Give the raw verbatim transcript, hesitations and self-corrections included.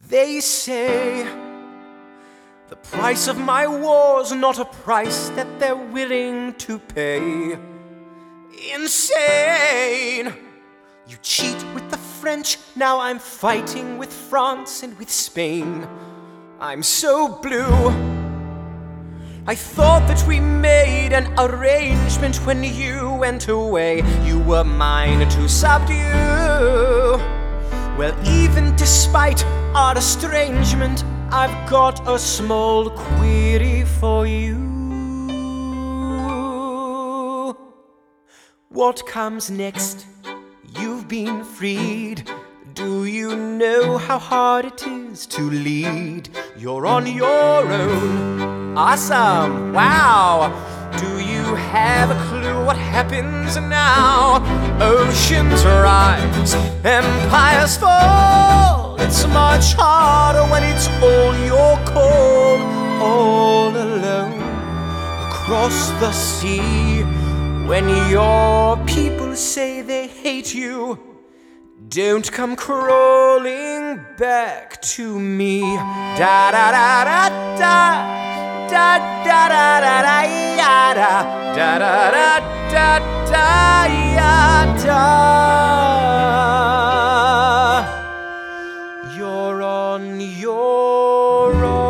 They say the price of my war's not a price that they're willing to pay. Insane! You cheat with the French, now I'm fighting with France and with Spain. I'm so blue. I thought that we made an arrangement when you went away. You were mine to subdue. Well, even despite our estrangement, I've got a small query for you. What comes next? You've been freed. Do you know how hard it is to lead? You're on your own. Awesome! Wow! Do you have a clue what happens now? Oceans rise, empires fall. It's much harder when it's all your call. All alone across the sea. When your people say they hate you, don't come crawling back to me. Da da da da da. Da da da da da ya da da da da da da ya da. You're on your own.